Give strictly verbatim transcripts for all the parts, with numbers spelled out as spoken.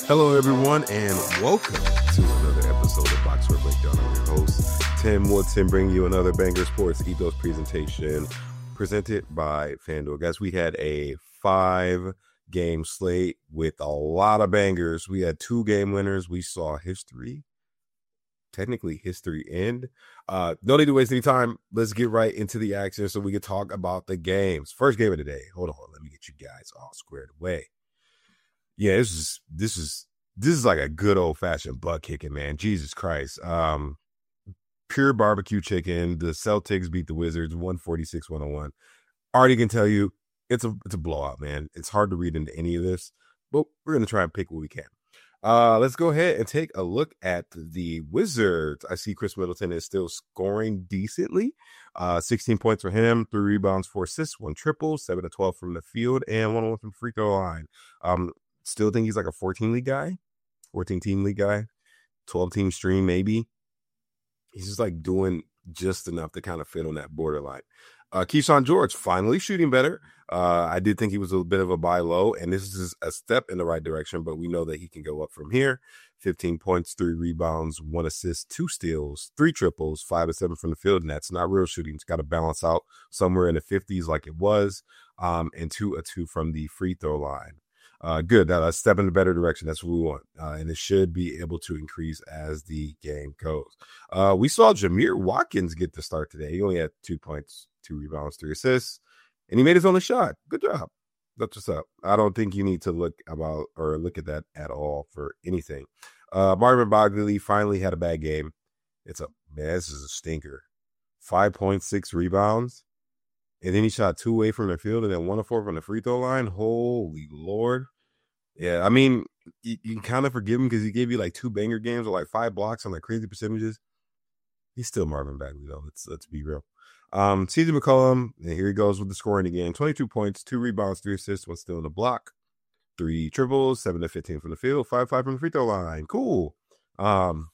Hello, everyone, and welcome to another episode of Box Score Breakdown. I'm your host, Tim Woodson, bringing you another Banger Sports Ethos presentation presented by FanDuel. Guys, we had a five-game slate with a lot of bangers. We had two game winners. We saw history, technically history end. Uh, no need to waste any time. Let's get right into the action so we can talk about the games. First game of the day. Hold on, let me get you guys all squared away. Yeah, this is this is this is like a good old fashioned butt kicking, man. Jesus Christ. Um, pure barbecue chicken. The Celtics beat the Wizards one forty-six one oh one. Already can tell you it's a it's a blowout, man. It's hard to read into any of this, but we're gonna try and pick what we can. Uh, let's go ahead and take a look at the Wizards. I see Chris Middleton is still scoring decently. Uh, sixteen points for him, three rebounds, four assists, one triple, seven to twelve from the field, and one one from free throw line. Um, Still think he's like a fourteen league guy, fourteen team league guy, twelve team stream maybe. He's just like doing just enough to kind of fit on that borderline. Uh, Keyshawn George finally shooting better. Uh, I did think he was a bit of a buy low, and this is a step in the right direction, but we know that he can go up from here. fifteen points, three rebounds, one assist, two steals, three triples, five to seven from the field, and that's not real shooting. It's got to balance out somewhere in the fifties like it was, um, and two a two from the free throw line. Uh, good. Now, let's step in a better direction. That's what we want. Uh, and it should be able to increase as the game goes. Uh, we saw Jameer Watkins get the start today. He only had two points, two rebounds, three assists, and he made his only shot. Good job. That's what's up. I don't think you need to look about or look at that at all for anything. Uh, Marvin Bagley finally had a bad game. It's a, man, this is a stinker. five point six rebounds. And then he shot two away from the field and then one to four from the free throw line. Holy Lord. Yeah, I mean, you, you can kind of forgive him because he gave you like two banger games with like five blocks on like crazy percentages. He's still Marvin Bagley, though. Let's, let's be real. Um, C J McCollum, and here he goes with the scoring again. twenty-two points, two rebounds, three assists, one still in the block. Three triples, seven to fifteen from the field, five five from the free throw line. Cool. Um,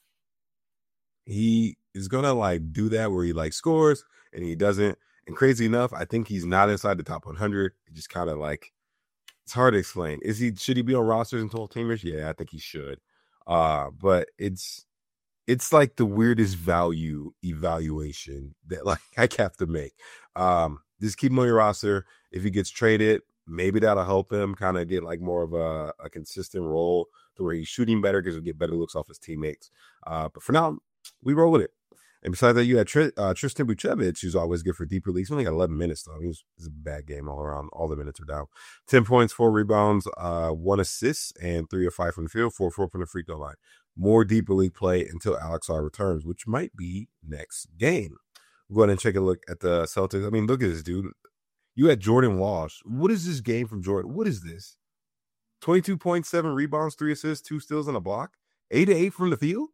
he is going to like do that where he like scores and he doesn't. And crazy enough, I think he's not inside the top one hundred. He just kind of like, it's hard to explain. Is he, should he be on rosters and twelve teamers? Yeah, I think he should. Uh, but it's, it's like the weirdest value evaluation that like I have to make. Um, just keep him on your roster. If he gets traded, maybe that'll help him kind of get like more of a, a consistent role to where he's shooting better because he'll get better looks off his teammates. Uh, but for now, we roll with it. And besides that, you had Tr- uh, Tristan Vucevic, who's always good for deeper leagues. He only got eleven minutes, though. He was, it was a bad game all around. All the minutes are down. ten points, four rebounds, uh, one assist, and three or five from the field, four four from the free throw line. More deeper league play until Alex R returns, which might be next game. We'll go ahead and take a look at the Celtics. I mean, look at this, dude. You had Jordan Walsh. What is this game from Jordan? What is this? twenty-two point seven rebounds, three assists, two steals, and a block. eight to eight from the field?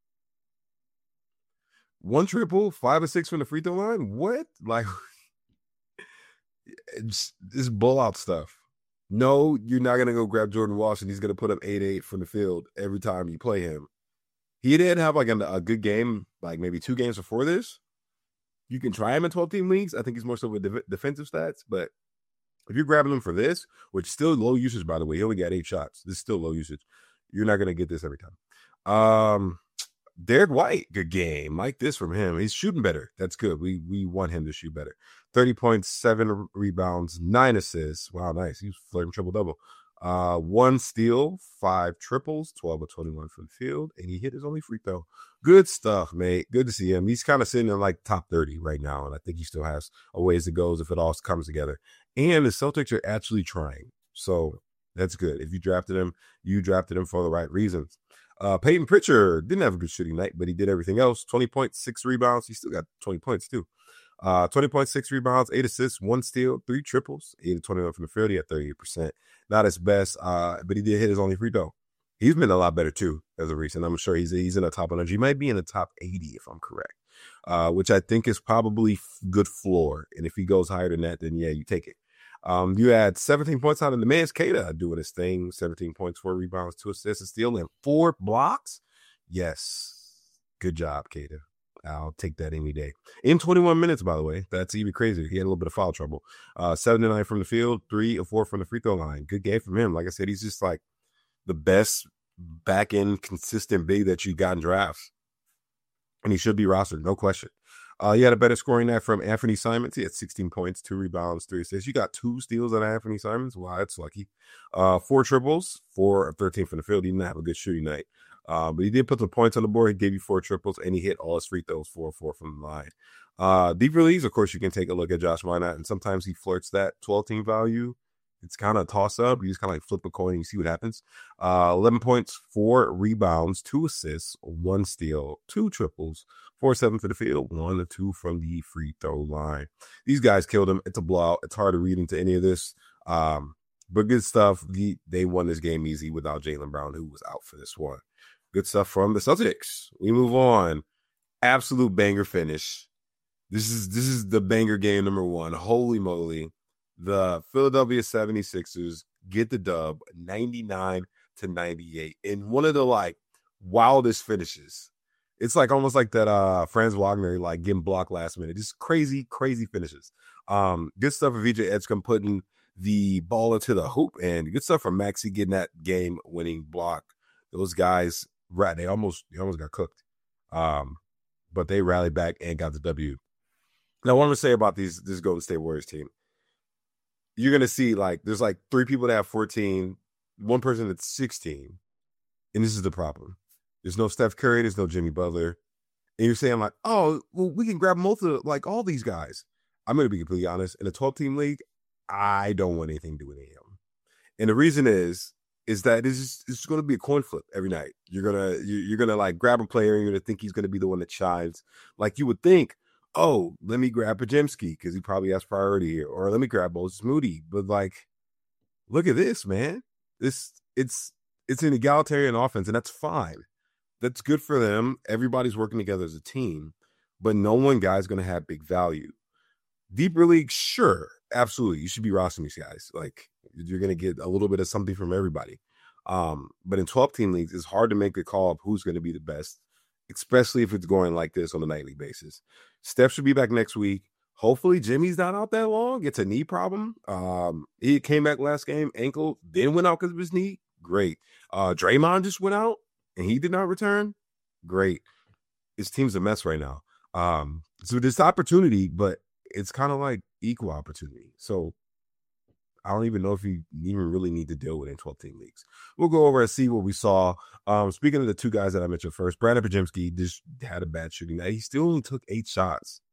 One triple, five or six from the free throw line. What? Like, it's this bull out stuff. No, you're not going to go grab Jordan Walsh and he's going to put up eight eight from the field every time you play him. He did have like a, a good game, like maybe two games before this. You can try him in twelve team leagues. I think he's more so with de- defensive stats. But if you're grabbing him for this, which is still low usage, by the way, he only got eight shots. This is still low usage. You're not going to get this every time. Um, Derek White, good game. Like this from him. He's shooting better. That's good. We we want him to shoot better. thirty points, seven rebounds, nine assists. Wow, nice. He's flirting triple-double. Uh, one steal, five triples, twelve of twenty-one from the field, and he hit his only free throw. Good stuff, mate. Good to see him. He's kind of sitting in like top thirty right now, and I think he still has a ways to go if it all comes together. And the Celtics are actually trying. So that's good. If you drafted him, you drafted him for the right reasons. Uh, Peyton Pritchard didn't have a good shooting night, but he did everything else. twenty points, six rebounds. He still got twenty points, too. Uh, twenty points, six rebounds, eight assists, one steal, three triples, eight of twenty-one from the field. He had thirty-eight percent. Not his best, uh, but he did hit his only free throw. He's been a lot better, too, as a recent. I'm sure he's he's in the top one hundred. He might be in the top eighty, if I'm correct, uh, which I think is probably good floor. And if he goes higher than that, then, yeah, you take it. Um, you had seventeen points out of the man's Keita doing his thing. seventeen points, four rebounds, two assists, and steal, and four blocks. Yes. Good job, Keita. I'll take that any day. In twenty-one minutes, by the way. That's even crazier. He had a little bit of foul trouble. Uh, seven to nine from the field, three or four from the free throw line. Good game from him. Like I said, he's just like the best back end consistent big that you got in drafts. And he should be rostered, no question. Uh, you had a better scoring night from Anthony Simons. He had sixteen points, two rebounds, three assists. You got two steals on Anthony Simons. Wow, that's lucky. Uh, four triples, four of thirteen from the field. He didn't have a good shooting night. Uh, but he did put some points on the board. He gave you four triples, and he hit all his free throws, four four from the line. Uh, deeper leagues, of course, you can take a look at Josh Minott, and sometimes he flirts that twelve-team value. It's kind of a toss-up. You just kind of like flip a coin and you see what happens. Uh, eleven points, four rebounds, two assists, one steal, two triples, four seven for the field, one or two from the free throw line. These guys killed him. It's a blowout. It's hard to read into any of this. Um, but good stuff. The, they won this game easy without Jaylen Brown, who was out for this one. Good stuff from the Celtics. We move on. Absolute banger finish. This is this is the banger game number one. Holy moly. The Philadelphia seventy-sixers get the dub ninety-nine to ninety-eight in one of the like wildest finishes. It's like almost like that uh Franz Wagner like getting blocked last minute. Just crazy, crazy finishes. Um, good stuff for V J Edgecombe putting the ball into the hoop, and good stuff for Maxey getting that game winning block. Those guys, right? They almost they almost got cooked. Um, but they rallied back and got the W. Now, what I'm gonna say about these this Golden State Warriors team. You're going to see, like, there's, like, three people that have fourteen, one person that's sixteen, and this is the problem. There's no Steph Curry, there's no Jimmy Butler, and you're saying, like, oh, well, we can grab most of, like, all these guys. I'm going to be completely honest. In a twelve-team league, I don't want anything to do with any of them. And the reason is, is that it's just, it's going to be a coin flip every night. You're going to, you're going to, like, grab a player, and you're going to think he's going to be the one that shines. Like, you would think, oh, let me grab Podziemski because he probably has priority here, or let me grab Moses Moody. But like, look at this, man. This it's it's an egalitarian offense, and that's fine. That's good for them. Everybody's working together as a team, but no one guy's going to have big value. Deeper league, sure, absolutely, you should be rostering these guys. Like, you're going to get a little bit of something from everybody. Um, but in twelve-team leagues, it's hard to make a call of who's going to be the best, especially if it's going like this on a nightly basis. Steph should be back next week. Hopefully Jimmy's not out that long. It's a knee problem. Um, he came back last game, ankle, then went out because of his knee. Great. Uh, Draymond just went out and he did not return. Great. His team's a mess right now. Um, so this opportunity, but it's kind of like equal opportunity. So I don't even know if you even really need to deal with it in twelve-team leagues. We'll go over and see what we saw. Um, speaking of the two guys that I mentioned first, Brandon Podziemski just had a bad shooting night. He still only took eight shots.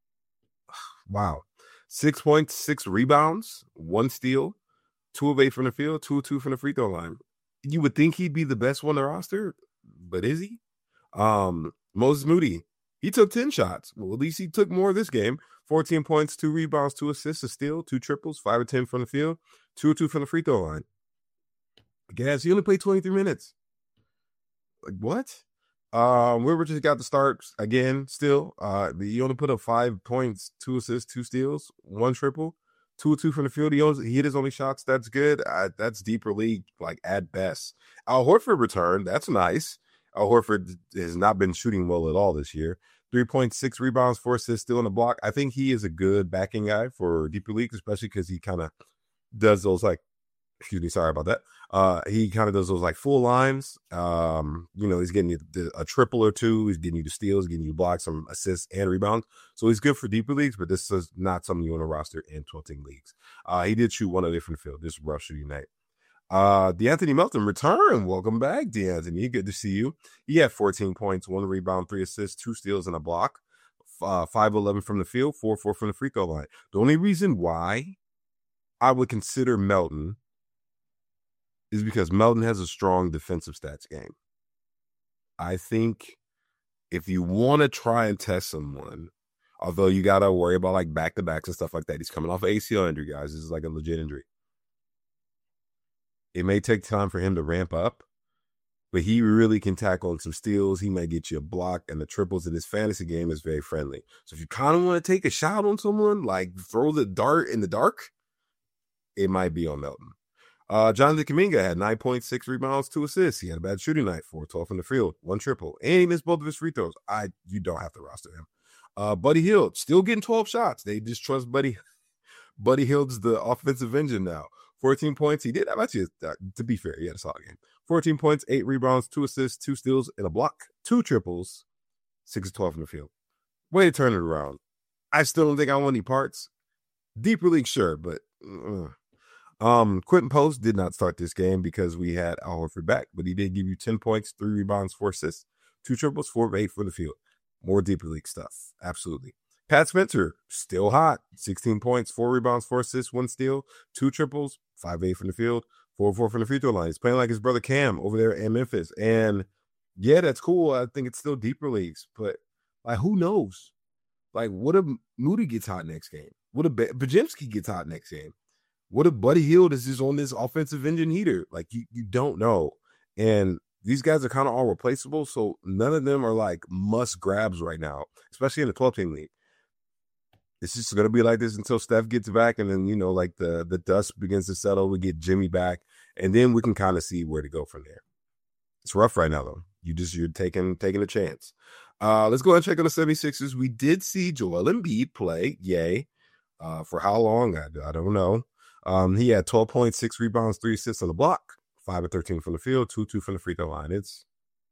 Wow. Six points, six rebounds, one steal, two of eight from the field, two of two from the free throw line. You would think he'd be the best one on the roster, but is he? Um, Moses Moody, he took ten shots. Well, at least he took more this game. fourteen points, two rebounds, two assists, a steal, two triples, five of ten from the field, two of two from the free throw line. Guys, he only played twenty-three minutes. Like, what? Um, Wilbur just got the start again still. Uh, he only put up five points, two assists, two steals, one triple, two of two from the field. He, only, he hit his only shots. That's good. Uh, that's deeper league, like, at best. Al Horford returned. That's nice. Al Horford has not been shooting well at all this year. three point six rebounds, four assists, still in the block. I think he is a good backing guy for deeper leagues, especially because he kind of does those, like, excuse me, sorry about that. Uh, he kind of does those, like, full lines. Um, you know, he's getting you the, a triple or two. He's getting you the steals, getting you blocks, some assists, and rebounds. So he's good for deeper leagues, but this is not something you want to roster in twelve-team leagues. Uh, he did shoot one of the different field. This rough shooting night. Uh, DeAnthony Melton return. Welcome back, DeAnthony. Good to see you. He had fourteen points, one rebound, three assists, two steals, and a block. Uh, five eleven from the field, four four from the free throw line. The only reason why I would consider Melton is because Melton has a strong defensive stats game. I think if you want to try and test someone, although you got to worry about, like, back-to-backs and stuff like that. He's coming off an A C L injury, guys. This is like a legit injury. It may take time for him to ramp up, but he really can tackle on some steals. He might get you a block, and the triples in his fantasy game is very friendly. So if you kind of want to take a shot on someone, like throw the dart in the dark, it might be on Melton. Uh, Jonathan Kuminga had nine point six rebounds, two assists. He had a bad shooting night, four twelve from the field, one triple, and he missed both of his free throws. I You don't have to roster him. Uh, Buddy Hield, still getting twelve shots. They just trust Buddy. Buddy Hield's the offensive engine now. fourteen points. He did have actually, uh, to be fair, he had a solid game. fourteen points, eight rebounds, two assists, two steals, and a block, two triples, six of twelve in the field. Way to turn it around. I still don't think I want any parts. Deeper league, sure, but uh. um, Quentin Post did not start this game because we had Al Horford back, but he did give you ten points, three rebounds, four assists, two triples, four of eight for the field. More deeper league stuff, absolutely. Pat Spencer, still hot. sixteen points, four rebounds, four assists, one steal, two triples, five eight from the field, four four from the free throw line. He's playing like his brother Cam over there in Memphis. And yeah, that's cool. I think it's still deeper leagues, but like, who knows? Like, what if Moody gets hot next game? What if Bajemski gets hot next game? What if Buddy Hield is just on this offensive engine heater? Like, you, you don't know. And these guys are kind of all replaceable, so none of them are like must grabs right now, especially in the twelve-team league. It's just going to be like this until Steph gets back, and then, you know, like the, the dust begins to settle. We get Jimmy back, and then we can kind of see where to go from there. It's rough right now, though. You just, you're taking taking a chance. Uh, let's go ahead and check on the seventy-sixers. We did see Joel Embiid play. Yay. Uh, for how long? I, I don't know. Um, he had twelve points, six rebounds, three assists on the block, five of thirteen from the field, two two from the free throw line. It's,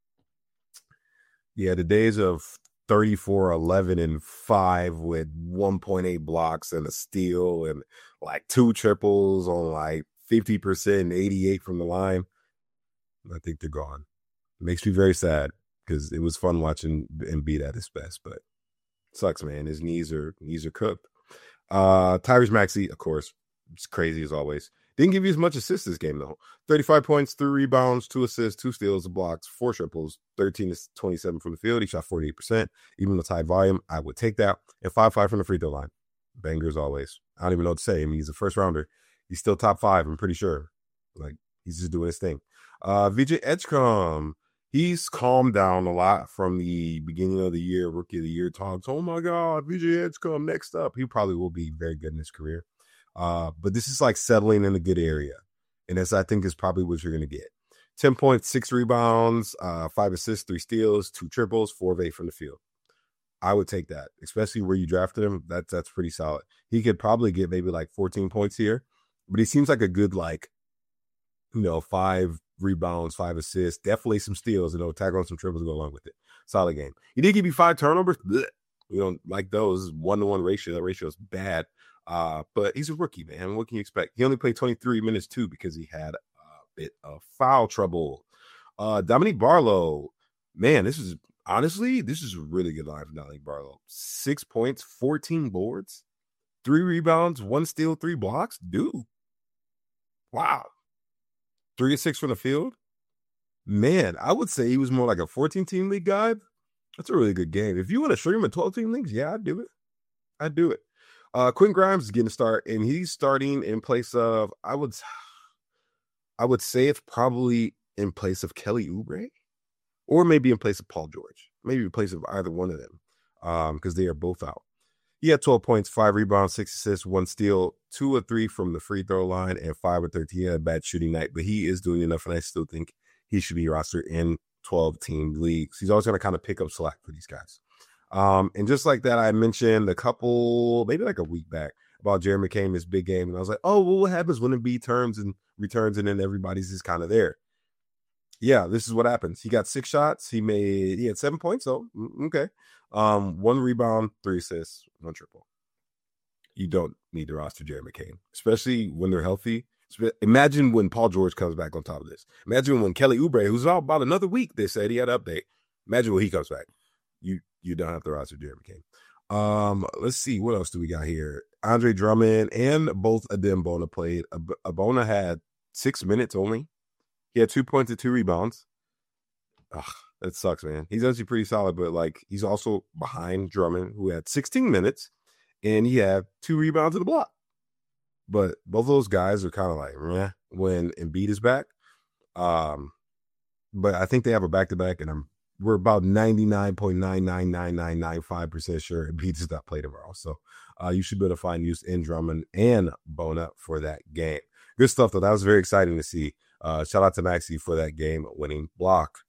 yeah, the days of thirty-four, eleven, and five with one point eight blocks and a steal and like two triples on like fifty percent, eighty-eight from the line. I think they're gone. It makes me very sad because it was fun watching Embiid at his best, but sucks, man. His knees are knees are cooked. Uh, Tyrese Maxey, of course, it's crazy as always. Didn't give you as much assists this game, though. thirty-five points, three rebounds, two assists, two steals, blocks, four triples, thirteen to twenty-seven from the field. He shot forty-eight percent. Even the high volume, I would take that. And five five from the free throw line. Banger as always. I don't even know what to say. I mean, he's a first rounder. He's still top five, I'm pretty sure. Like, he's just doing his thing. Uh, V J Edgecombe. He's calmed down a lot from the beginning of the year, rookie of the year talks. Oh, my God, V J Edgecombe next up. He probably will be very good in his career. Uh, but this is like settling in a good area. And that's, I think, is probably what you're going to get. ten points, six rebounds, uh, five assists, three steals, two triples, four of eight from the field. I would take that, especially where you drafted him. That's, that's pretty solid. He could probably get maybe like fourteen points here, but he seems like a good, like, you know, five rebounds, five assists, definitely some steals, you know, tag on some triples to go along with it. Solid game. He did give you five turnovers. Blech. We don't like those. One-to-one ratio. That ratio is bad. Uh, but he's a rookie, man. What can you expect? He only played twenty-three minutes, too, because he had a bit of foul trouble. Uh, Dominique Barlow, man, this is, honestly, this is a really good line for Dominique Barlow. Six points, fourteen boards, three rebounds, one steal, three blocks. Dude. Wow. Three or six from the field. Man, I would say he was more like a fourteen-team league guy. That's a really good game. If you want to stream a twelve-team leagues, yeah, I'd do it. I'd do it. Uh, Quentin Grimes is getting a start, and he's starting in place of, I would, I would say it's probably in place of Kelly Oubre, or maybe in place of Paul George. Maybe in place of either one of them, um, because they are both out. He had twelve points, five rebounds, six assists, one steal, two or three from the free throw line, and five or thirteen. He had a bad shooting night, but he is doing enough, and I still think he should be rostered in twelve-team leagues. He's always going to kind of pick up slack for these guys. Um, and just like that, I mentioned a couple, maybe like a week back, about Jeremy McCain, this big game, and I was like, oh, well, what happens when Embiid turns and returns, and then everybody's just kind of there? Yeah, this is what happens. He got six shots. He made, he had seven points, so okay. Um, one rebound, three assists, one triple. You don't need to roster Jeremy McCain, especially when they're healthy. Imagine when Paul George comes back on top of this. Imagine when Kelly Oubre, who's out about another week, they said he had an update. Imagine when he comes back. You you don't have to roster Jeremy McCain. Um, let's see, what else do we got here? Andre Drummond and both Adem Bona played. Abona had six minutes only. He had two points and two rebounds. Ugh, that sucks, man. He's actually pretty solid, but like he's also behind Drummond, who had sixteen minutes, and he had two rebounds in the block. But both of those guys are kind of like meh when Embiid is back. Um, but I think they have a back-to-back, and I'm we're about ninety-nine point nine nine nine nine nine five percent sure Embiid does not play tomorrow. So uh, you should be able to find use in Drummond and Bona for that game. Good stuff, though. That was very exciting to see. Uh, shout out to Maxey for that game-winning block.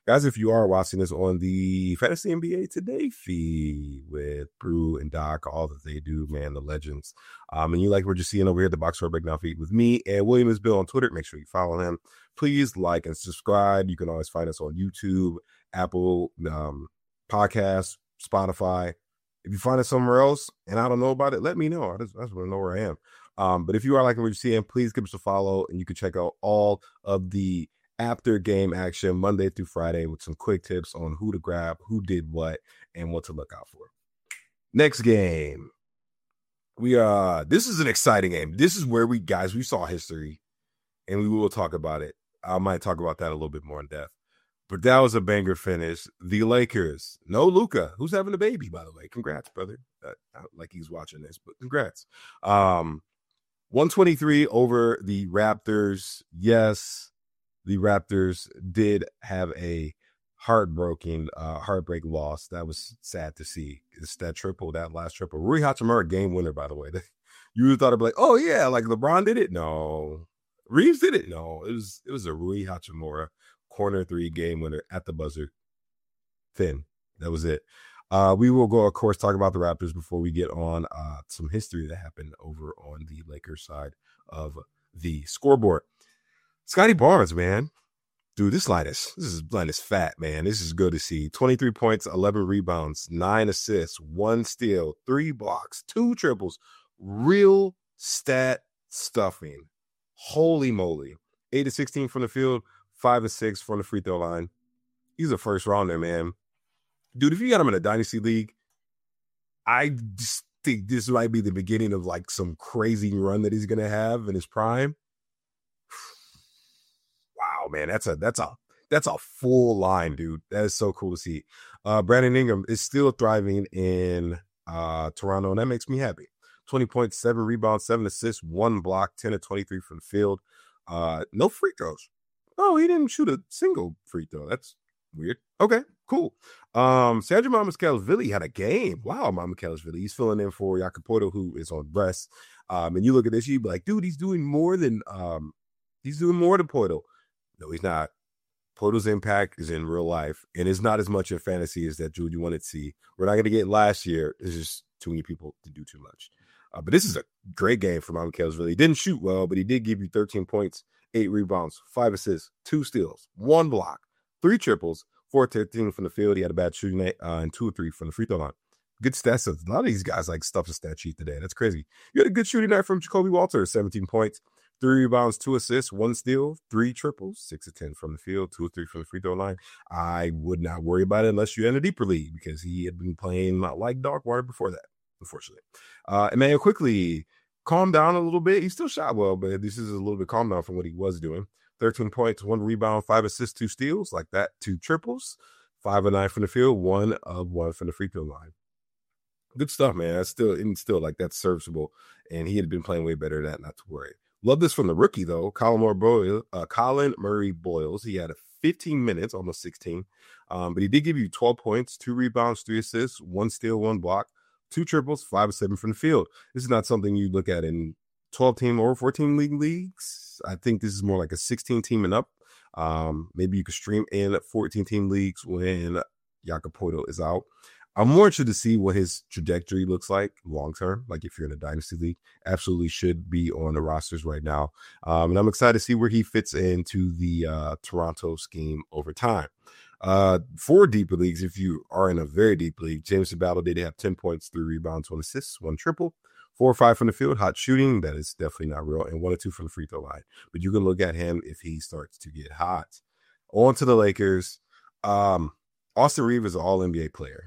Guys, if you are watching this on the Fantasy N B A Today feed with Brew and Doc, all that they do, man, the legends. Um, and you like what you're seeing over here at the Box Score Breakdown feed with me and William is Bill on Twitter. Make sure you follow him. Please like and subscribe. You can always find us on YouTube, Apple um, Podcasts, Spotify. If you find us somewhere else and I don't know about it, let me know. I just, I just want to know where I am. Um, but if you are liking what you're seeing, please give us a follow and you can check out all of the after game action Monday through Friday with some quick tips on who to grab, who did what, and what to look out for. Next game. We uh this is an exciting game. This is where we guys we saw history and we will talk about it. I might talk about that a little bit more in depth. But that was a banger finish. The Lakers. No Luka, who's having a baby, by the way. Congrats, brother. Uh, like he's watching this, but congrats. Um one twenty-three over the Raptors. Yes. The Raptors did have a heartbreaking, uh, heartbreak loss. That was sad to see. It's that triple, that last triple. Rui Hachimura, game winner, by the way. You would have thought it'd be like, oh yeah, like LeBron did it. No, Reeves did it. No, it was it was a Rui Hachimura corner three game winner at the buzzer. Thin. That was it. Uh, we will go, of course, talk about the Raptors before we get on uh, some history that happened over on the Lakers side of the scoreboard. Scotty Barnes, man. Dude, this line is this is line is fat, man. This is good to see. twenty-three points, eleven rebounds, nine assists, one steal, three blocks, two triples. Real stat stuffing. Holy moly. eight to sixteen from the field, five to six from the free throw line. He's a first rounder, man. Dude, if you got him in a dynasty league, I just think this might be the beginning of like some crazy run that he's gonna have in his prime. Wow, man, that's a that's a that's a full line, dude. That is so cool to see. Uh, Brandon Ingram is still thriving in uh, Toronto, and that makes me happy. twenty points, seven rebounds, seven assists, one block, ten to twenty-three from the field. Uh, no free throws. Oh, he didn't shoot a single free throw. That's weird. Okay, cool. Um, Sergio Mamakhelashvili had a game. Wow, Mamakhelashvili. He's filling in for Jakob Poeltl, who is on rest. Um, and you look at this, you'd be like, dude, he's doing more than um, he's doing more than Poeltl. No, he's not. Poeltl's impact is in real life, and it's not as much in fantasy as that Jude you wanted to see. We're not going to get last year. There's just too many people to do too much. Uh, but this is a great game for Mamakhelashvili. He didn't shoot well, but he did give you thirteen points, eight rebounds, five assists, two steals, one block, three triples, four thirteen from the field. He had a bad shooting night, uh, and two or three from the free throw line. Good stats. A lot of these guys like stuff a stat sheet today. That's crazy. You had a good shooting night from Jacoby Walter, seventeen points. Three rebounds, two assists, one steal, three triples, six to ten from the field, two or three from the free throw line. I would not worry about it unless you're in a deeper league because he had been playing like dog water before that, unfortunately. Uh, Emmanuel quickly calmed down a little bit. He still shot well, but this is a little bit calmed down from what he was doing. thirteen points, one rebound, five assists, two steals, like that, two triples, five of nine from the field, one of one from the free throw line. Good stuff, man. That's still, and still like that's serviceable, and he had been playing way better than that, not to worry. Love this from the rookie, though. Colin Murray, Boyle, uh, Colin Murray Boyles. He had a fifteen minutes, almost sixteen. Um, but he did give you twelve points, two rebounds, three assists, one steal, one block, two triples, five or seven from the field. This is not something you look at in twelve-team or fourteen league leagues. I think this is more like a sixteen-team and up. Um, maybe you could stream in fourteen-team leagues when Jakob Poeltl is out. I'm more interested to see what his trajectory looks like long term. Like if you're in a dynasty league, absolutely should be on the rosters right now. Um, and I'm excited to see where he fits into the uh, Toronto scheme over time. Uh, for deeper leagues, if you are in a very deep league, James Sabato did have ten points, three rebounds, one assist, one triple, four or five from the field, hot shooting. That is definitely not real. And one or two from the free throw line. But you can look at him if he starts to get hot. On to the Lakers. Um, Austin Reeves is an all N B A player.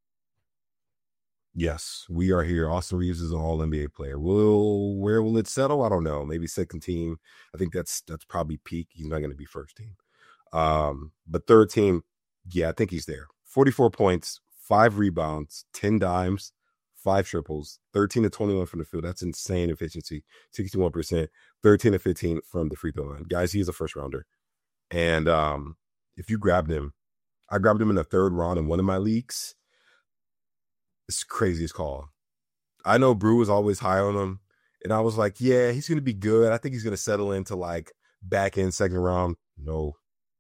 Yes, we are here. Austin Reeves is an all N B A player. Will where will it settle? I don't know. Maybe second team. I think that's that's probably peak. He's not going to be first team. Um, but third team, yeah, I think he's there. forty-four points, five rebounds, ten dimes, five triples, thirteen to twenty-one from the field. That's insane efficiency. sixty-one percent, thirteen to fifteen from the free throw line. Guys, he's a first rounder. And um, if you grabbed him, I grabbed him in the third round in one of my leagues. It's craziest call. I know Brew was always high on him, and I was like, yeah, he's going to be good. I think he's going to settle into like back end second round. No,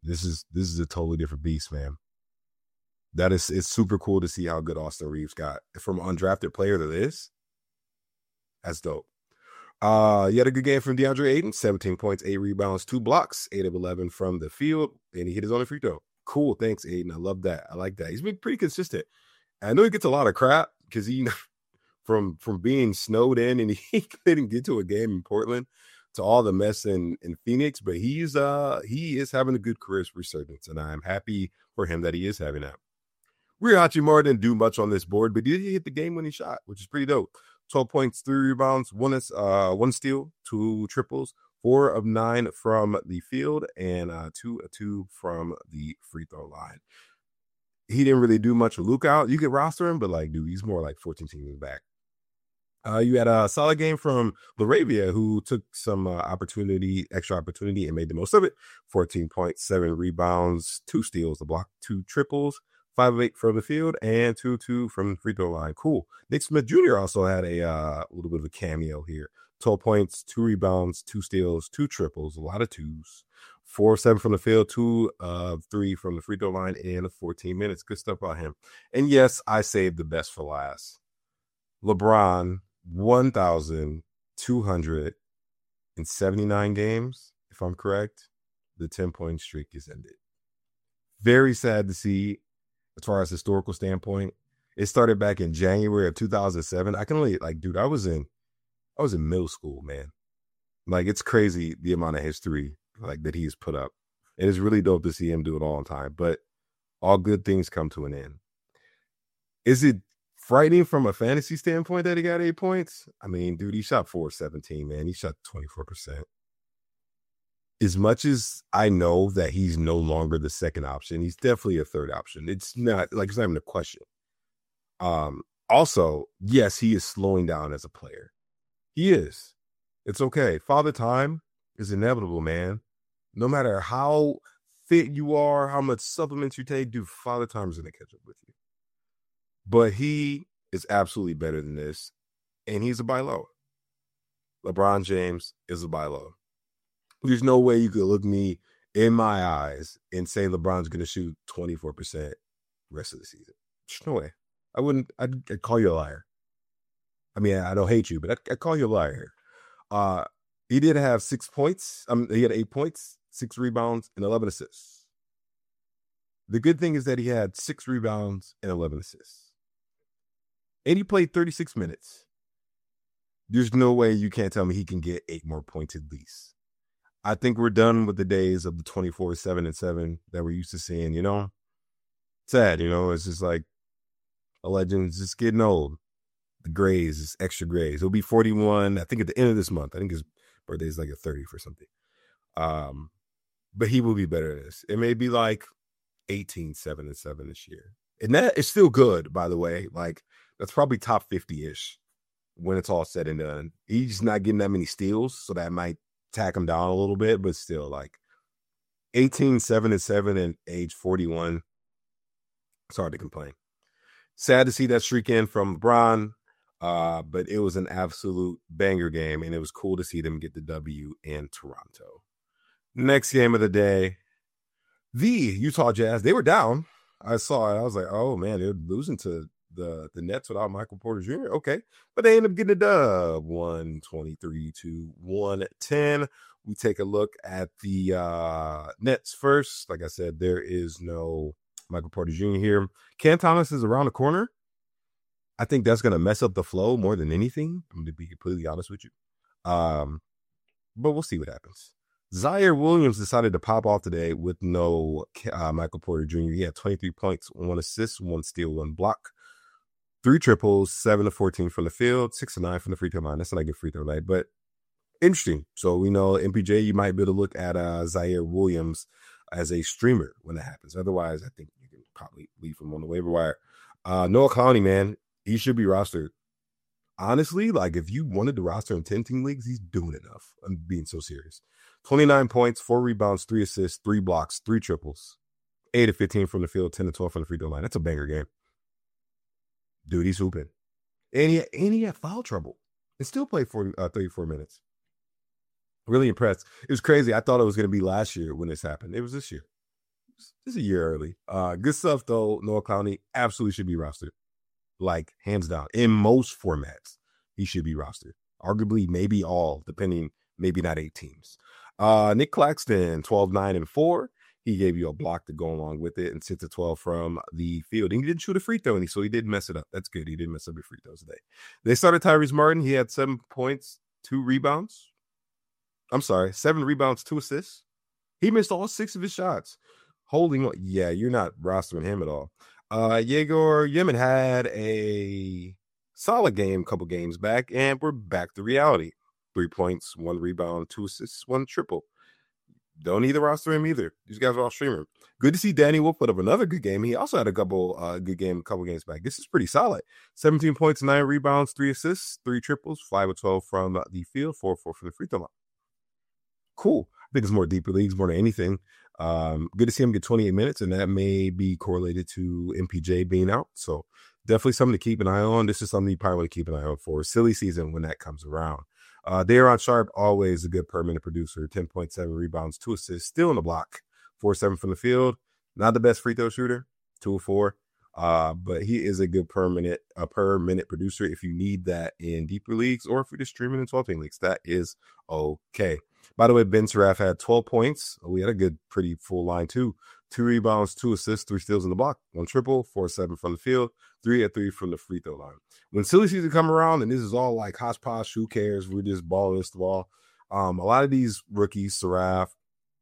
This is this is a totally different beast, man. That is, it's super cool to see how good Austin Reeves got from undrafted player to this. That's dope. Uh, you had a good game from DeAndre Ayton, seventeen points, eight rebounds, two blocks, eight of eleven from the field, and he hit his only free throw. Cool, thanks, Ayton. I love that. I like that. He's been pretty consistent. I know he gets a lot of crap because he from from being snowed in and he couldn't get to a game in Portland to all the mess in, in Phoenix, but he's uh he is having a good career resurgence, and I'm happy for him that he is having that. Rui Hachimura didn't do much on this board, but he did hit the game-winning shot, which is pretty dope. twelve points, three rebounds, one is uh one steal, two triples, four of nine from the field, and uh two uh, two from the free throw line. He didn't really do much with Luke out. You could roster him, but like, dude, he's more like fourteen teams back. Uh, you had a solid game from Laravia, who took some uh, opportunity, extra opportunity, and made the most of it. fourteen points, seven rebounds, two steals, a block, two triples, five of eight from the field, and two two from the free throw line. Cool. Nick Smith Junior also had a uh, little bit of a cameo here. twelve points, two rebounds, two steals, two triples, a lot of twos. Four of seven from the field, two of uh, three from the free throw line in fourteen minutes. Good stuff about him. And yes, I saved the best for last. LeBron, one thousand two hundred seventy-nine games, if I'm correct. The ten-point streak is ended. Very sad to see as far as historical standpoint. It started back in January of two thousand seven. I can only, like, dude, I was in, I was in middle school, man. Like, it's crazy the amount of history, like, that he's put up. It is really dope to see him do it all in time, but all good things come to an end. Is it frightening from a fantasy standpoint that he got eight points? I mean, dude, he shot four seventeen, man. He shot twenty-four percent. As much as I know that he's no longer the second option, he's definitely a third option. It's not, like, it's not even a question. Um, also, yes, he is slowing down as a player. He is. It's okay. Father time is inevitable, man. No matter how fit you are, how much supplements you take, dude, Father time is going to catch up with you. But he is absolutely better than this, and he's a buy low. LeBron James is a buy low. There's no way you could look me in my eyes and say LeBron's going to shoot twenty-four percent rest of the season. There's no way. I wouldn't. I'd, I'd call you a liar. I mean, I don't hate you, but I'd, I'd call you a liar. Uh, he did have six points. Um, he had eight points, six rebounds, and eleven assists. The good thing is that he had six rebounds and eleven assists. And he played thirty-six minutes. There's no way you can't tell me he can get eight more points at least. I think we're done with the days of the twenty-four, seven, and seven that we're used to seeing, you know? Sad, you know? It's just like a legend's just getting old. The grays, is extra grays. He'll be forty-one, I think, at the end of this month. I think his birthday is like a thirtieth or something. Um, but he will be better than this. It may be like eighteen, seven, and seven this year. And that is still good, by the way. Like, that's probably top fifty-ish when it's all said and done. He's not getting that many steals, so that might tack him down a little bit, but still, like, eighteen, seven, and seven and age forty-one. It's hard to complain. Sad to see that streak in from LeBron, uh, but it was an absolute banger game, and it was cool to see them get the W in Toronto. Next game of the day, the Utah Jazz. They were down. I saw it. I was like, oh, man, they're losing to the, the Nets without Michael Porter Junior Okay, but they ended up getting a dub, one twenty-three to one ten. We take a look at the uh, Nets first. Like I said, there is no Michael Porter Junior here. Cam Thomas is around the corner. I think that's going to mess up the flow more than anything. I'm going to be completely honest with you. Um, but we'll see what happens. Zaire Williams decided to pop off today with no uh, Michael Porter Junior He had twenty-three points, one assist, one steal, one block, three triples, seven to fourteen from the field, six to nine from the free throw line. That's not a good free throw line, but interesting. So we know M P J, you might be able to look at uh, Zaire Williams as a streamer when that happens. Otherwise, I think you can probably leave him on the waiver wire. Uh, Noah Clowney, man, he should be rostered. Honestly, like, if you wanted to roster in ten-team leagues, he's doing enough. I'm being so serious. twenty-nine points, four rebounds, three assists, three blocks, three triples, eight to fifteen from the field, ten to twelve from the free throw line. That's a banger game. Dude, he's hooping. And he, and he had foul trouble and still played forty, uh, thirty-four minutes. Really impressed. It was crazy. I thought it was going to be last year when this happened. It was this year. Just a year early. Uh, good stuff, though. Noah Clowney absolutely should be rostered. Like, hands down. In most formats, he should be rostered. Arguably, maybe all, depending, maybe not eight teams. Uh, Nick Claxton, twelve, nine, and four. He gave you a block to go along with it and six to twelve from the field. And he didn't shoot a free throw, so he didn't mess it up. That's good. He didn't mess up your free throws today. They started Tyrese Martin. He had seven points, two rebounds. I'm sorry, seven rebounds, two assists. He missed all six of his shots. Holding on. Yeah, you're not rostering him at all. Uh, Yegor Yemen had a solid game a couple games back, and we're back to reality. Three points, one rebound, two assists, one triple. Don't need to roster him either. These guys are all streaming. Good to see Danny Wolf put up another good game. He also had a couple uh, good game, a couple games back. This is pretty solid. seventeen points, nine rebounds, three assists, three triples, five of twelve from the field, four four from the free throw line. Cool. I think it's more deeper leagues more than anything. Um, good to see him get twenty-eight minutes, and that may be correlated to M P J being out. So definitely something to keep an eye on. This is something you probably want to keep an eye on for silly season when that comes around. Uh, Daron Sharp, always a good per minute producer, ten point seven rebounds, two assists, still in the block, four seven from the field. Not the best free throw shooter, two of four. Uh, but he is a good per minute, a per minute producer if you need that in deeper leagues or if you're just streaming in twelve-team leagues. That is okay. By the way, Ben Seraph had twelve points. We had a good, pretty full line too. Two rebounds, two assists, three steals in the block, one triple, four seven from the field, three at three from the free throw line. When silly season come around, and this is all like hodgepodge, who cares? We're just balling this ball. Um, a lot of these rookies, Seraph,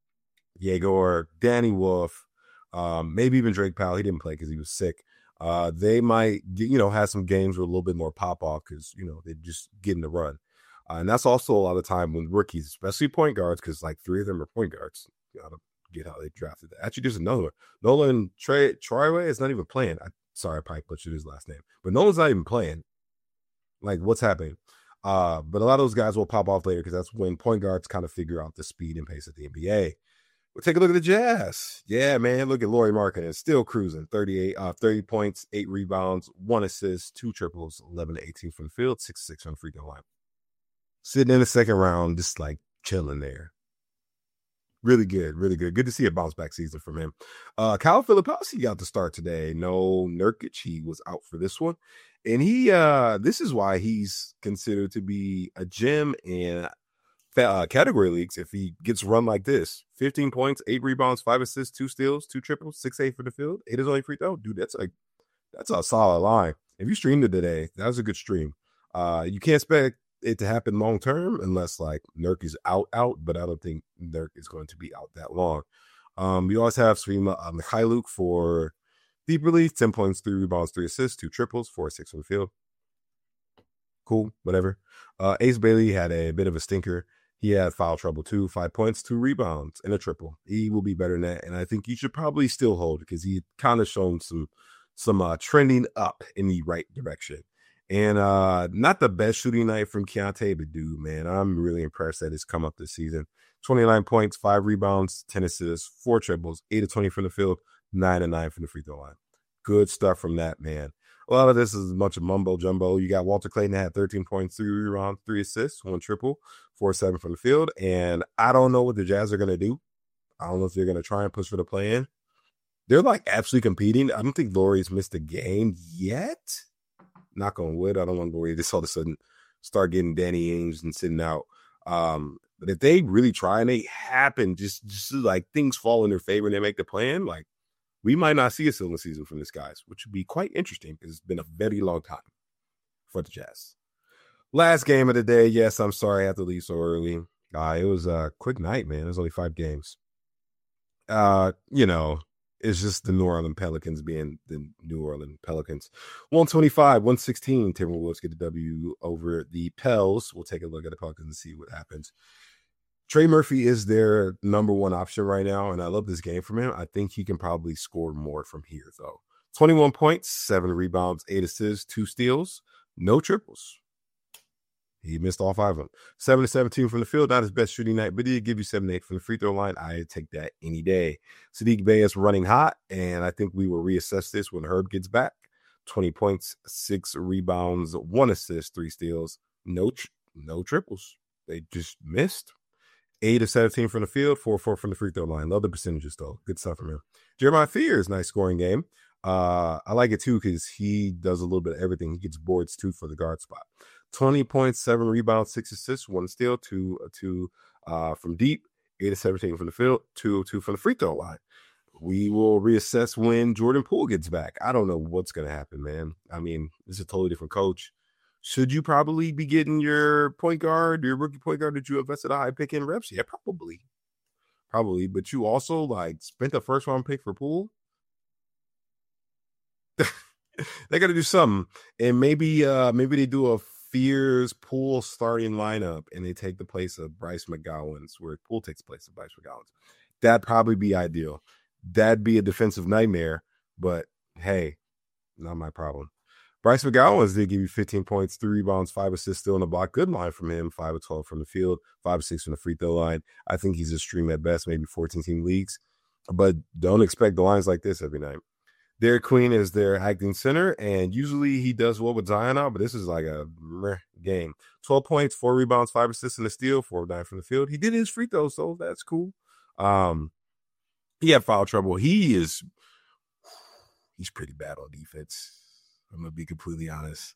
Yegor, Danny Wolf, um, maybe even Drake Powell. He didn't play because he was sick. Uh, they might, you know, have some games with a little bit more pop off because you know they're just getting the run. Uh, and that's also a lot of time when rookies, especially point guards, because like three of them are point guards. You gotta get how they drafted that. Actually, there's another one. Nolan Trey Triway is not even playing. I, sorry, I probably butchered his last name, but Nolan's not even playing. Like, what's happening? Uh, but a lot of those guys will pop off later because that's when point guards kind of figure out the speed and pace of the N B A. We'll take a look at the Jazz. Yeah, man, look at Lauri Markkanen, still cruising. thirty-eight, uh, thirty points, eight rebounds, one assist, two triples, eleven to eighteen from the field, six to six on the free throw line. Sitting in the second round, just like chilling there. Really good, really good. Good to see a bounce back season from him. Uh, Kyle Filipowski got the start today. No Nurkic, he was out for this one. And he, uh, this is why he's considered to be a gem in uh, category leagues if he gets run like this. fifteen points, eight rebounds, five assists, two steals, two triples, six eight for the field. Eight is only free throw. Dude, that's a, that's a solid line. If you streamed it today, that was a good stream. Uh, you can't expect it to happen long term unless like Nurk is out out, but I don't think Nurk is going to be out that long. Um, we always have Srima uh, Mikhailuk for deep relief, ten points, three rebounds, three assists, two triples, four six from the field. Cool, whatever. Uh, Ace Bailey had a bit of a stinker. He had foul trouble too, five points, two rebounds, and a triple. He will be better than that, and I think he should probably still hold because he kind of shown some some uh, trending up in the right direction. And uh, not the best shooting night from Keontae, but dude, man, I'm really impressed that it's come up this season. twenty-nine points, five rebounds, ten assists, four triples, eight of twenty from the field, nine and nine from the free throw line. Good stuff from that, man. A lot of this is a bunch of mumbo jumbo. You got Walter Clayton that had thirteen points, three rebounds, three assists, one triple, four seven from the field. And I don't know what the Jazz are going to do. I don't know if they're going to try and push for the play-in. They're like actually competing. I don't think Lauri's missed a game yet. Knock on wood. I don't want Lauri to just all of a sudden start getting Danny Ainge and sitting out. Um, but if they really try and they happen, just, just like things fall in their favor and they make the plan, like we might not see a silver season from this guys, which would be quite interesting because it's been a very long time for the Jazz. Last game of the day. Yes, I'm sorry I had to leave so early. Uh, it was a quick night, man. It was only five games. Uh, you know, it's just the New Orleans Pelicans being the New Orleans Pelicans. one twenty-five, one sixteen. Timberwolves get the W over the Pels. We'll take a look at the Pelicans and see what happens. Trey Murphy is their number one option right now, and I love this game from him. I think he can probably score more from here, though. twenty-one points, seven rebounds, eight assists, two steals, no triples. He missed all five of them. seven to seventeen from the field, not his best shooting night, but he did give you seven to eight from the free throw line. I take that any day. Saddiq Bey is running hot, and I think we will reassess this when Herb gets back. twenty points, six rebounds, one assist, three steals, no, tr- no triples. They just missed. eight of seventeen from the field, four four from the free throw line. Love the percentages, though. Good stuff from him. Jeremiah Fears, nice scoring game. Uh, I like it, too, because he does a little bit of everything. He gets boards, too, for the guard spot. twenty points, seven rebounds, six assists, one steal, two, two uh, from deep, eight of seventeen from the field, two two from the free throw line. We will reassess when Jordan Poole gets back. I don't know what's going to happen, man. I mean, it's a totally different coach. Should you probably be getting your point guard, your rookie point guard that you invested a high pick in reps? Yeah, probably. Probably. But you also, like, spent the first round pick for Poole? They got to do something. And maybe uh, maybe they do a Fears Poole starting lineup and they take the place of Bryce McGowan's, where Poole takes the place of Bryce McGowan's. That'd probably be ideal. That'd be a defensive nightmare, but hey, not my problem. Bryce McGowan did give you fifteen points, three rebounds, five assists, still in the block. Good line from him, five of twelve from the field, five of six from the free throw line. I think he's a stream at best, maybe fourteen-team leagues, but don't expect the lines like this every night. Derek Queen is their acting center, and usually he does well with Zion out, but this is like a meh game. twelve points, four rebounds, five assists, and a steal, four of nine from the field. He did his free throws, so that's cool. Um, He had foul trouble. He is, he's pretty bad on defense. I'm going to be completely honest.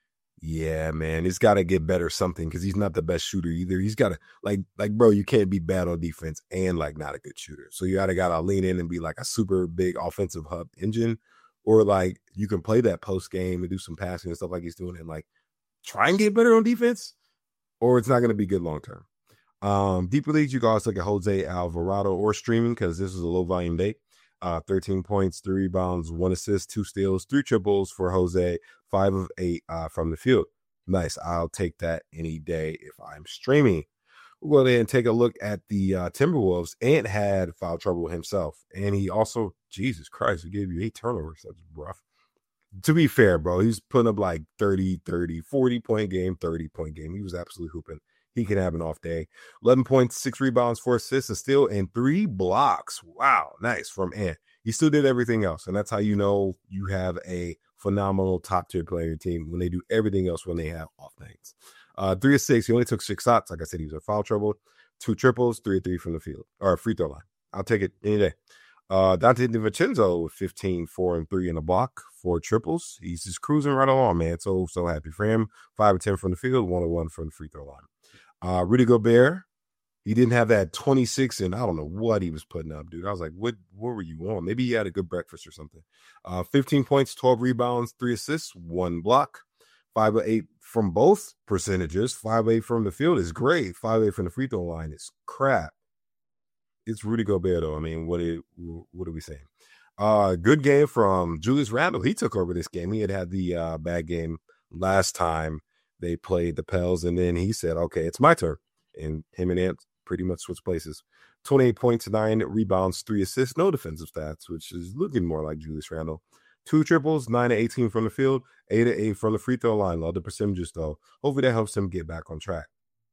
Yeah, man, he's got to get better something because he's not the best shooter either. He's got to, like, like, bro, you can't be bad on defense and, like, not a good shooter. So you either got to lean in and be, like, a super big offensive hub engine, or, like, you can play that post game and do some passing and stuff like he's doing and, like, try and get better on defense, or it's not going to be good long term. Um, deeper leagues, you can also look at Jose Alvarado or streaming because this is a low volume day. Uh, thirteen points, three rebounds, one assist, two steals, three triples for Jose, five of eight uh, from the field. Nice. I'll take that any day if I'm streaming. We'll go ahead and take a look at the uh, Timberwolves. Ant had foul trouble himself. And he also, Jesus Christ, he gave you eight turnovers. That's rough. To be fair, bro, he's putting up like thirty, thirty, forty point game, thirty point game. He was absolutely hooping. He can have an off day. eleven points, six rebounds, four assists, a steal, and three blocks. Wow, nice from Ant. He still did everything else, and that's how you know you have a phenomenal top-tier player team when they do everything else when they have off things. Uh, three of six. He only took six shots. Like I said, he was in foul trouble. Two triples, three of three from the field, or free throw line. I'll take it any day. Uh, Dante DiVincenzo with fifteen, four, and three in the block, four triples. He's just cruising right along, man. So, so happy for him. five of ten from the field, one of one from the free throw line. Uh, Rudy Gobert, he didn't have that twenty-six, and I don't know what he was putting up, dude. I was like, what what were you on? Maybe he had a good breakfast or something. Uh, fifteen points, twelve rebounds, three assists, one block, five of eight from both percentages. five of eight from the field is great. five of eight from the free throw line is crap. It's Rudy Gobert, though. I mean, what are, what are we saying? Uh, good game from Julius Randle. He took over this game. He had had the uh, bad game last time they played the Pels, and then he said, okay, it's my turn. And him and Ant pretty much switched places. twenty-eight points, nine rebounds, three assists, no defensive stats, which is looking more like Julius Randle. Two triples, nine to eighteen from the field, eight to eight from the free throw line. Love the percentages, though. Hopefully that helps him get back on track.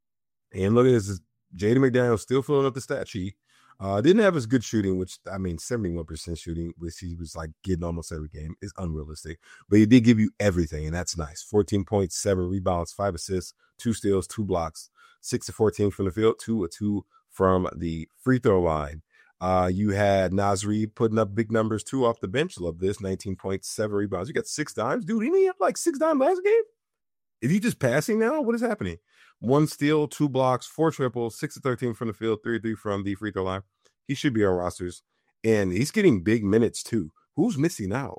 And look at this, Jaden McDaniels still filling up the stat sheet. Uh, didn't have as good shooting, which, I mean, seventy-one percent shooting, which he was like getting almost every game, is unrealistic. But he did give you everything, and that's nice. fourteen points, seven rebounds, five assists, two steals, two blocks, six to fourteen from the field, two or two from the free throw line. Uh, you had Nasri putting up big numbers, too, off the bench. Love this. nineteen points, seven rebounds. You got six dimes. Dude, didn't he have like six dimes last game? Is he just passing now? What is happening? One steal, two blocks, four triples, six to thirteen from the field, three to three from the free throw line. He should be on rosters. And he's getting big minutes, too. Who's missing out?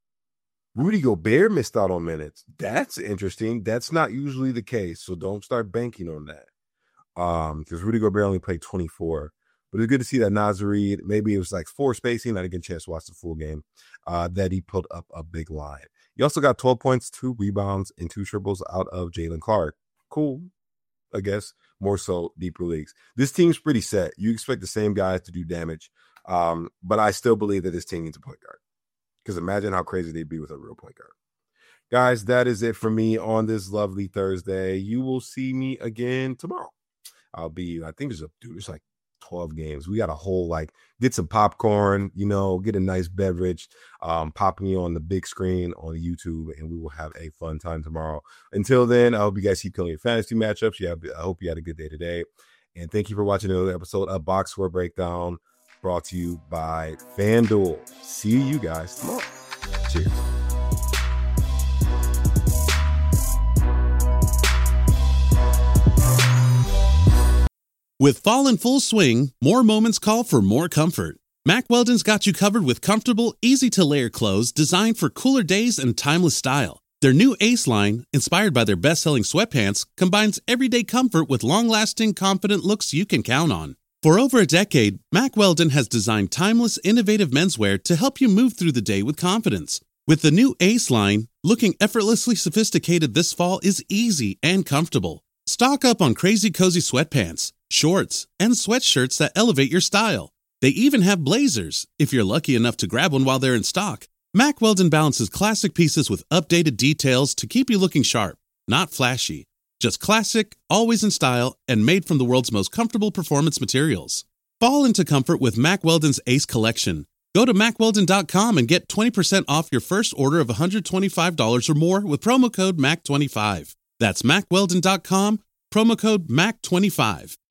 Rudy Gobert missed out on minutes. That's interesting. That's not usually the case, so don't start banking on that. Um, because Rudy Gobert only played twenty-four. But it's good to see that Nasri, maybe it was like four spacing. I didn't get a chance to watch the full game, uh, that he put up a big line. He also got twelve points, two rebounds, and two triples out of Jalen Clark. Cool, I guess. More so deeper leagues. This team's pretty set. You expect the same guys to do damage. Um, but I still believe that this team needs a point guard. Because imagine how crazy they'd be with a real point guard. Guys, that is it for me on this lovely Thursday. You will see me again tomorrow. I'll be, I think there's a, dude, it's like twelve games. We got a whole, like, get some popcorn, you know, get a nice beverage, um, pop me on the big screen on YouTube, and we will have a fun time tomorrow. Until then, I hope you guys keep killing your fantasy matchups. Yeah, I hope you had a good day today. And thank you for watching another episode of Box Score Breakdown, brought to you by FanDuel. See you guys tomorrow. Cheers. With fall in full swing, more moments call for more comfort. Mack Weldon's got you covered with comfortable, easy-to-layer clothes designed for cooler days and timeless style. Their new Ace line, inspired by their best-selling sweatpants, combines everyday comfort with long-lasting, confident looks you can count on. For over a decade, Mack Weldon has designed timeless, innovative menswear to help you move through the day with confidence. With the new Ace line, looking effortlessly sophisticated this fall is easy and comfortable. Stock up on crazy cozy sweatpants, shorts, and sweatshirts that elevate your style. They even have blazers, if you're lucky enough to grab one while they're in stock. Mack Weldon balances classic pieces with updated details to keep you looking sharp, not flashy. Just classic, always in style, and made from the world's most comfortable performance materials. Fall into comfort with Mack Weldon's Ace Collection. Go to mack weldon dot com and get twenty percent off your first order of one hundred twenty-five dollars or more with promo code M A C twenty-five. That's mack weldon dot com, promo code M A C twenty-five.